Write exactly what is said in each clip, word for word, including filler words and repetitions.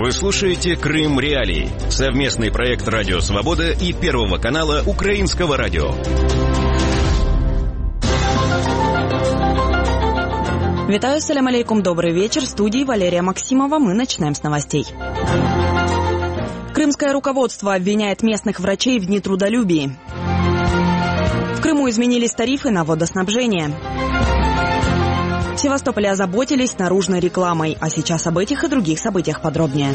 Вы слушаете «Крым Реалии» — совместный проект «Радио Свобода» и Первого канала Украинского радио. Витаю, салям алейкум, добрый вечер. В студии Валерия Максимова. Мы начинаем с новостей. Крымское руководство обвиняет местных врачей в нетрудолюбии. В Крыму изменились тарифы на водоснабжение. В Севастополе озаботились наружной рекламой. А сейчас об этих и других событиях подробнее.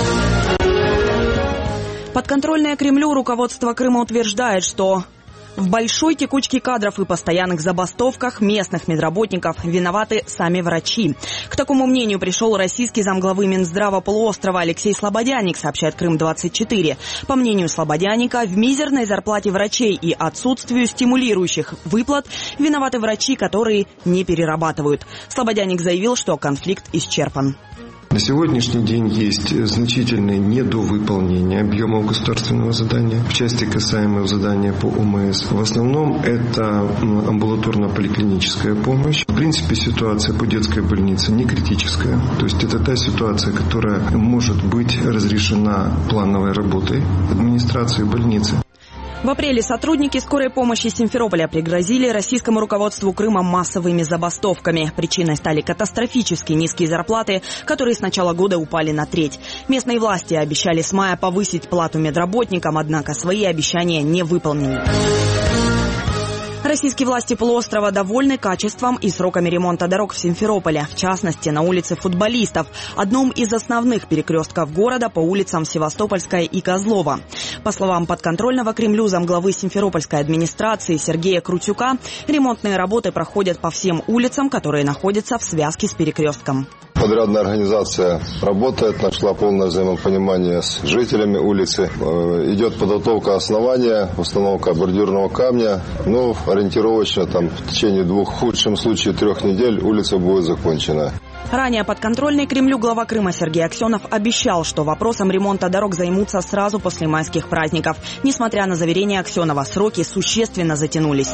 Подконтрольное Кремлю руководство Крыма утверждает, что в большой текучке кадров и постоянных забастовках местных медработников виноваты сами врачи. К такому мнению пришел российский замглавы Минздрава полуострова Алексей Слободяник, сообщает Крым двадцать четыре. По мнению Слободяника, в мизерной зарплате врачей и отсутствию стимулирующих выплат виноваты врачи, которые не перерабатывают. Слободяник заявил, что конфликт исчерпан. На сегодняшний день есть значительное недовыполнение объемов государственного задания в части касаемого задания по ОМС. В основном это амбулаторно-поликлиническая помощь. В принципе, ситуация по детской больнице не критическая. То есть это та ситуация, которая может быть разрешена плановой работой администрации больницы. В апреле сотрудники скорой помощи Симферополя пригрозили российскому руководству Крыма массовыми забастовками. Причиной стали катастрофически низкие зарплаты, которые с начала года упали на треть. Местные власти обещали с мая повысить плату медработникам, однако свои обещания не выполнили. Российские власти полуострова довольны качеством и сроками ремонта дорог в Симферополе. В частности, на улице Футболистов, одном из основных перекрестков города по улицам Севастопольская и Козлова. По словам подконтрольного Кремлю замглавы Симферопольской администрации Сергея Крутюка, ремонтные работы проходят по всем улицам, которые находятся в связке с перекрестком. Подрядная организация работает, нашла полное взаимопонимание с жителями улицы. Идет подготовка основания, установка бордюрного камня. Ну, ориентировочно там в течение двух, в худшем случае трех недель улица будет закончена. Ранее подконтрольный Кремлю глава Крыма Сергей Аксенов обещал, что вопросом ремонта дорог займутся сразу после майских праздников. Несмотря на заверения Аксенова, сроки существенно затянулись.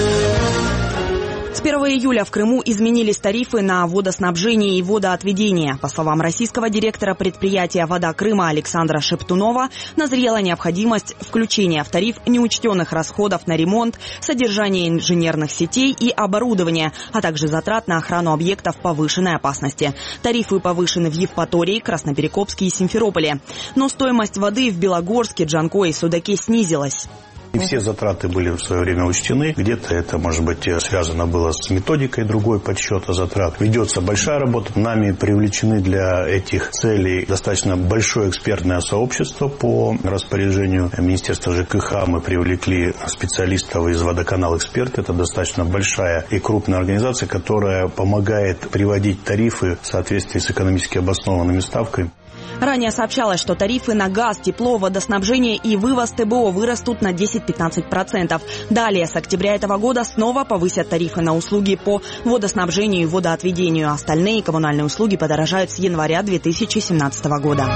С первого июля в Крыму изменились тарифы на водоснабжение и водоотведение. По словам российского директора предприятия «Вода Крыма» Александра Шептунова, назрела необходимость включения в тариф неучтенных расходов на ремонт, содержание инженерных сетей и оборудования, а также затрат на охрану объектов повышенной опасности. Тарифы повышены в Евпатории, Красноперекопске и Симферополе. Но стоимость воды в Белогорске, Джанкое и Судаке снизилась. И все затраты были в свое время учтены. Где-то это, может быть, связано было с методикой другой подсчета затрат. Ведется большая работа. Нами привлечены для этих целей достаточно большое экспертное сообщество по распоряжению Министерства ЖКХ. Мы привлекли специалистов из «Водоканал Эксперт». Это достаточно большая и крупная организация, которая помогает приводить тарифы в соответствии с экономически обоснованными ставками. Ранее сообщалось, что тарифы на газ, тепло, водоснабжение и вывоз ТБО вырастут на десять-пятнадцать процентов. Далее, с октября этого года снова повысят тарифы на услуги по водоснабжению и водоотведению. Остальные коммунальные услуги подорожают с января две тысячи семнадцатого года.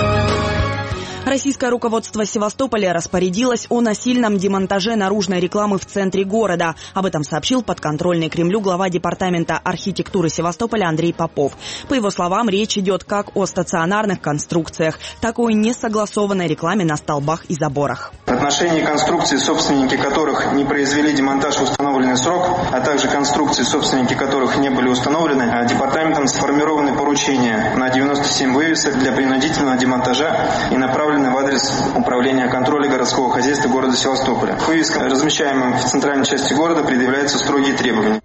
Российское руководство Севастополя распорядилось о насильном демонтаже наружной рекламы в центре города. Об этом сообщил подконтрольный Кремлю глава департамента архитектуры Севастополя Андрей Попов. По его словам, речь идет как о стационарных конструкциях, так и о несогласованной рекламе на столбах и заборах. В отношении конструкций, собственники которых не произвели демонтаж в установленный срок, а также конструкций, собственники которых не были установлены, департаментом сформированы поручения на девяносто семь вывесок для принудительного демонтажа и направлены в адрес Управления контроля городского хозяйства города Севастополя. К вывескам, размещаемым в центральной части города, предъявляются строгие требования.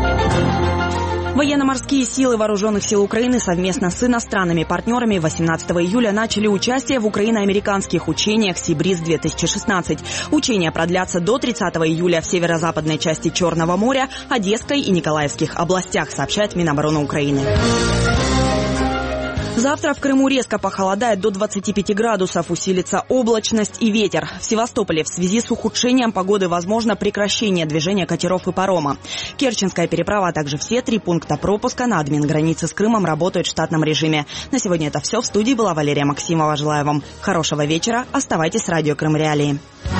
Военно-морские силы Вооруженных сил Украины совместно с иностранными партнерами восемнадцатого июля начали участие в украино-американских учениях «Сибриз-две тысячи шестнадцать». Учения продлятся до тридцатого июля в северо-западной части Черного моря, Одесской и Николаевских областях, сообщает Минобороны Украины. Завтра в Крыму резко похолодает до двадцати пяти градусов, усилится облачность и ветер. В Севастополе в связи с ухудшением погоды возможно прекращение движения катеров и парома. Керченская переправа, а также все три пункта пропуска на админгранице с Крымом работают в штатном режиме. На сегодня это все. В студии была Валерия Максимова. Желаю вам хорошего вечера. Оставайтесь с радио Крым Реалии.